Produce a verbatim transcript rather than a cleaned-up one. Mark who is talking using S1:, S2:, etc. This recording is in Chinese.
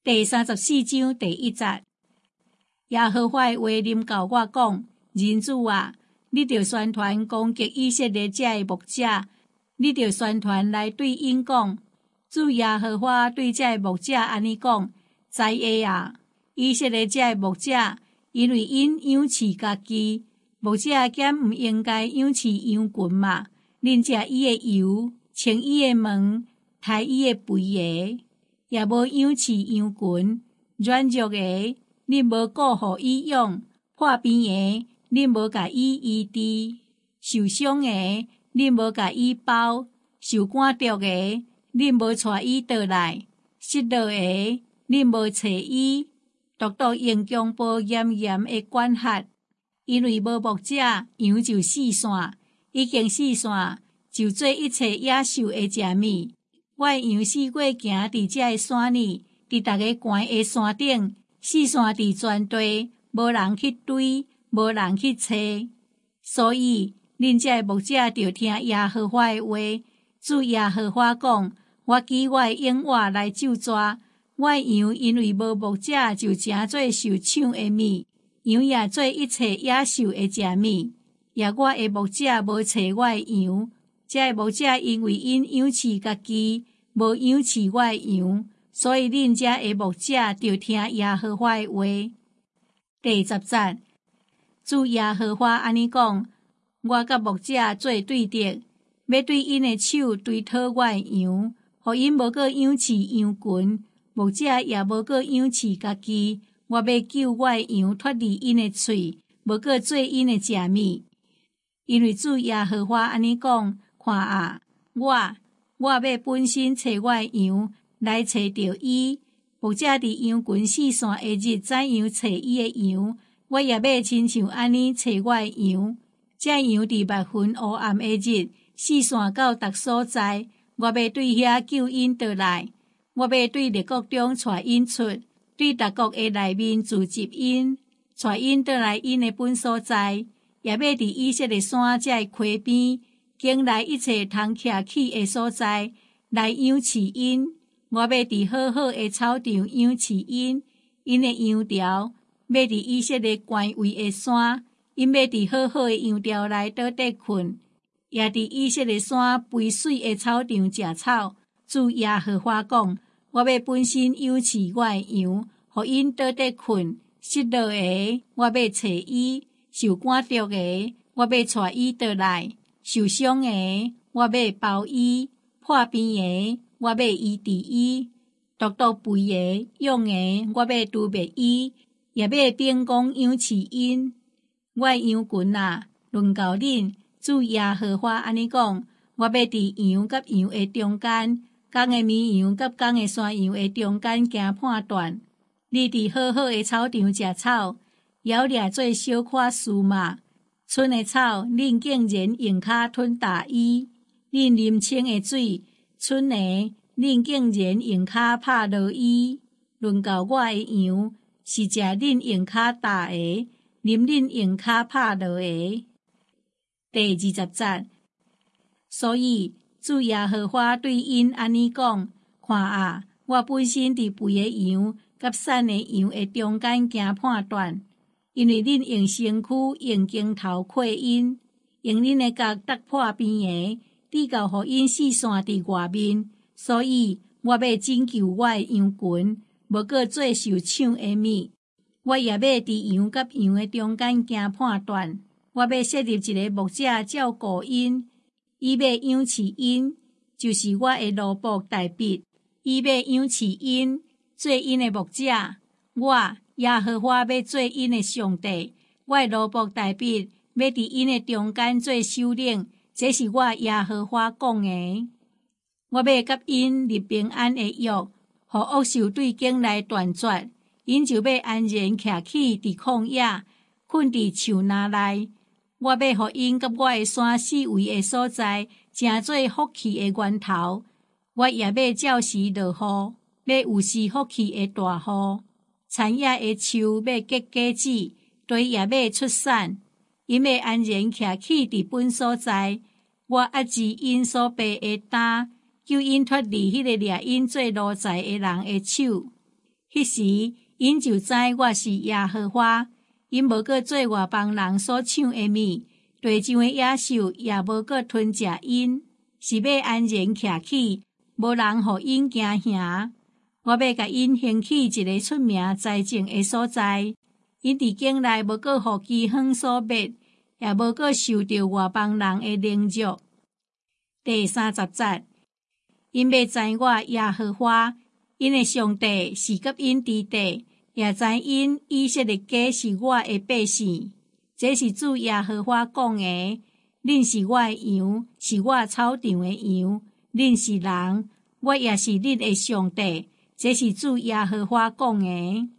S1: 第三十四章第一节，耶和华的话临到我讲：人子啊，你着宣传攻击以色列遮的牧者，你着宣传来对因讲：主耶和华对遮的牧者安尼讲：知影啊，以色列遮的牧者，因为因养饲家己，牧者兼毋应该养饲羊群嘛？恁食伊的油，穿伊的毛，杀伊的肥个，也无养饲羊群。软弱个，恁无顾互伊养；破病个，恁无甲伊医治；受伤个，恁无甲伊包；受赶逐个，恁无带伊倒来；失落个，恁无找伊。独独用强暴严严的管辖，因为无牧者，羊就四散，已经四散，就做一切野兽的食物。我的羊四过行伫遮的山里，伫逐个悬的山顶，四散伫全地，无人去追，无人去找。所以，恁遮的牧者着听耶和华的话。主耶和华讲：我举我的影话来咒詛。我的羊因为无牧者，就诚做受抢的物，羊也做一切野兽的食物。也我的牧者无找我的羊，这个牧者因为因养饲家己，无养饲我的羊，所以恁遮的牧者就听耶和华的话。第十节，主耶和华安尼讲：我甲牧者做对敌，要对因的手追讨我的羊，互因无过养饲羊群。牧者也无过养饲家己，我要救我的羊脱离因的喙，无过做因的食物。因为主耶和华安尼讲：看啊，我我要本身找我的羊，来找着伊。牧者伫羊群四散的日，怎样找伊的羊？我也要亲像安尼找我的羊。这羊伫密云黑暗的日，四散到逐所在，我要对遐救因倒来。我要对列国中带因出，对逐国的内面聚集因，带因倒来因的本所在，也要伫以色列山这溪边，经来一切通徛起的所在，来养饲因。我要伫好好的草场养饲因，因的羊条要伫以色列关位的山，因要伫好好的羊条内倒底困，也伫以色列山肥水的草场食草。主耶和华讲：我要本身养饲我的羊，互因倒底困。失落的，我要找伊；受赶逐的，我要带伊倒来；受伤的，我要包伊；破病的，我要医治伊；独独肥的、勇的，我要除灭伊，也要秉公养饲因。我的羊群啊，轮到恁，主耶和华安尼讲：我要伫羊甲羊的中间，公的绵羊甲公的山羊的中间行判断。你伫好好的草场食草，摇掠做小可树嘛。春的草，恁竟然用骹吞大伊；恁啉清的水，春的恁竟然用骹拍落伊。轮到我的羊，是食恁用骹打的，啉恁用骹拍落的。第二十节，所以主耶和华对因安尼讲：看啊，我本身伫肥的羊甲瘦的羊的中间行判断，因为恁用身躯用镜头窥因，用恁的角突破边的，抵到互因四散伫外面，所以我要拯救我的羊群，无过做受抢的物。我也要伫羊甲羊的中间行判断，我要设立一个牧者照顾因，伊要养饲因，就是我的奴仆大卫，伊要养饲因，做因的牧者。我耶和华要做因的上帝，我的奴仆大卫要伫因的中间做首领，这是我耶和华讲的。我要甲因立平安的约，互恶兽对境内断绝，因就要安然徛起伫旷野，困伫树林内。我要互因甲我的山四围的所在，成做福气的源头。我也要照时落雨，要有时福气的大雨。田野的树要结果子，地也要出产。因要安然徛起伫本所在，我压制因所背的担，救因脱离迄个掠因做奴才的人的手。 迄时，因就知我是耶和华，因无过做外邦人所抢的物，地上的野兽也无过吞食因，是要安然徛起，无人互因惊吓。我要甲因兴起一个出名财政的所在，因伫境内无过互饥荒所灭，也无过受到外邦人的凌辱。第三十节，因要知我耶和华，因的上帝是甲因伫地，也知因以色列家是我的百姓。这是主耶和华讲的，恁是我的羊，是我草场的羊，恁是人，我也是恁的上帝。这是主耶和华讲的。